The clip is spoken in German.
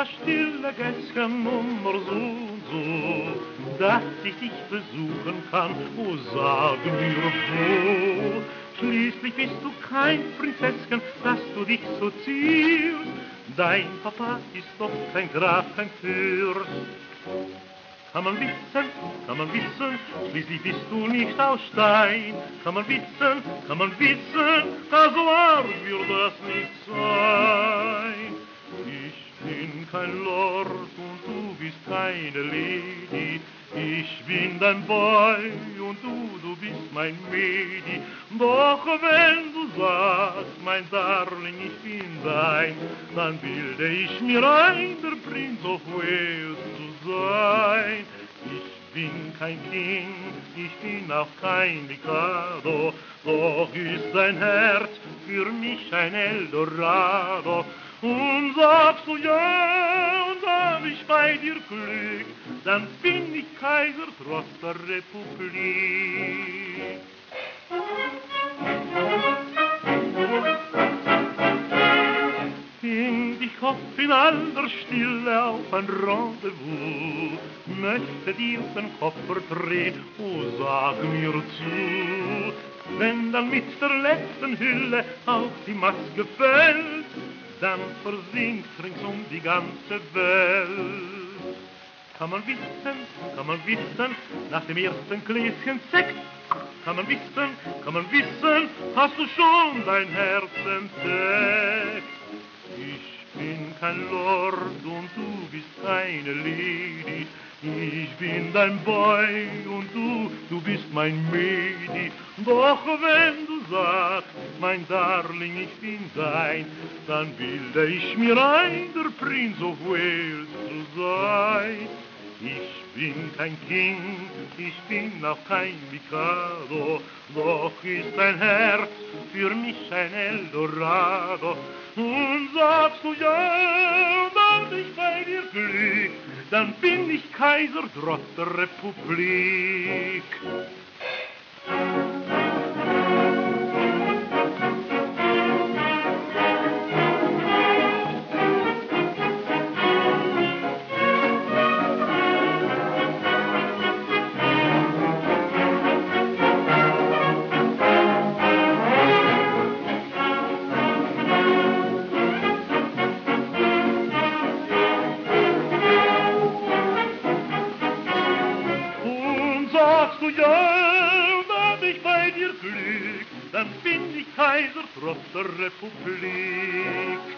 stille Gässchen Nummer so und so, dass ich dich besuchen kann, oh sag mir wo. Schließlich bist du kein Prinzesschen, dass du dich so ziehst. Dein Papa ist doch kein Graf, kein Fürst. Kann man wissen, schließlich bist du nicht aus Stein. Kann man wissen, das wahr wird das nicht sein. Ich bin kein Lord und du bist keine Lady. Ich bin dein Boy und du bist mein Mädi. Doch wenn du sagst, mein Darling, ich bin dein, dann bilde ich mir ein, der Prinz of Wales zu sein. Ich bin kein King, ich bin auch kein Mikado, doch ist dein Herz für mich ein Eldorado. Und sagst du ja, und hab ich bei dir Glück, dann bin ich Kaiser trotz der Republik. Ich hoff in aller Stille auf ein Rendezvous, möchte dir den Koffer drehen, oh sag mir zu. Wenn dann mit der letzten Hülle auch die Maske fällt, dann versinkt ringsum die ganze Welt. Kann man wissen, nach dem ersten Gläschen Sekt, kann man wissen, hast du schon dein Herz entdeckt. Ich bin kein Lord und du bist keine Lady. Ich bin dein Boy und du bist mein Mädi. Doch wenn du sagst, mein Darling, ich bin dein, dann bilde ich mir ein, der Prince of Wales zu sein. Ich bin kein King, ich bin auch kein Mikado, doch ist dein Herz für mich ein Eldorado. Und sagst du ja, und hab ich bei dir Glück, dann bin ich Kaiser trotz der Republik. Sagst du ja, und hab ich bei dir Glück, dann bin ich Kaiser trotz der Republik.